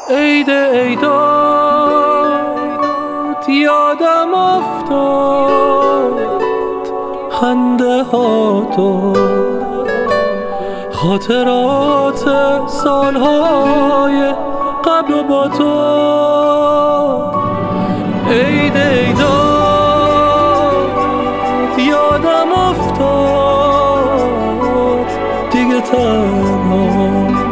عید عیدات یادم افتاد، خنده ها تو خاطرات سالهای قبل و با تو. عید عیدات یادم افتاد، دیگه تنها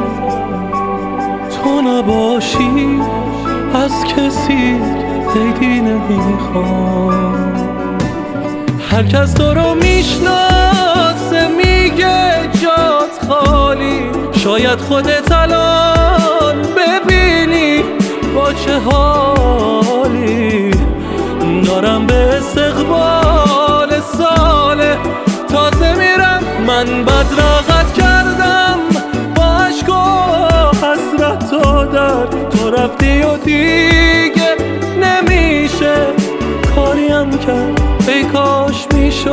تو نباشی از کسی عیدی نمیخوام. هر کس تو رو میشناسه میگه جات خالی، شاید خودت الان ببینی با چه حالی. دارم به استقبال سال تازه میرم، من بدرقت کردم با عشق و حسرت و درد. تو رفتی و دیگه نمیشه کاریم کرد، ای کاش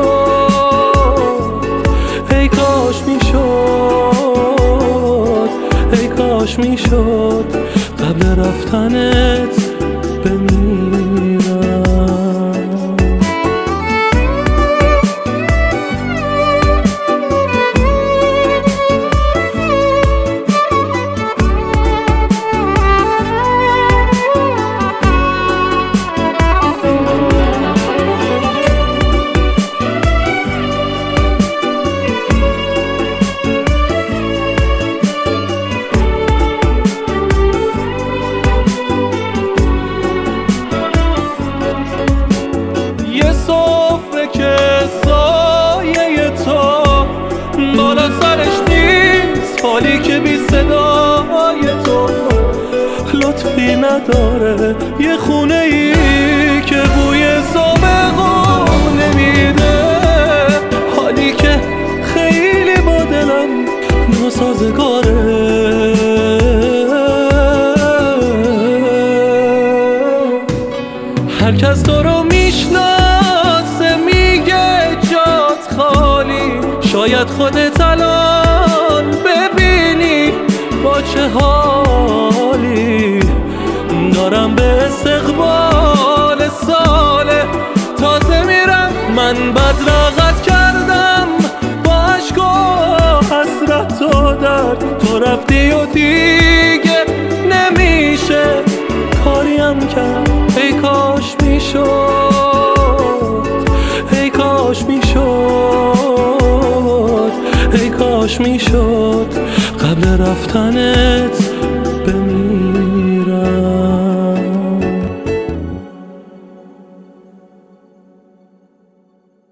میشد، ای کاش میشد، ای کاش میشد قبل رفتنت بمیرم. سفره که سایه تو بالا سرش نیست، حالی که بی صدای تو لطفی نداره. یه خونه ای که بوی سابقو نمیده، حالی که خیلی با دلم ناسازگاره. هر کس تو رو میشناسه میگه جات خالی، شاید خودت الان ببینی با چه حالی. دارم به استقبال سال تازه میرم، من بدرقت کردم با عشق و حسرت و درد. تو رفتی و دیگه نمیشه کاریم کرد، ای کاش میشد، ای کاش میشد، ای کاش میشد قبل رفتنت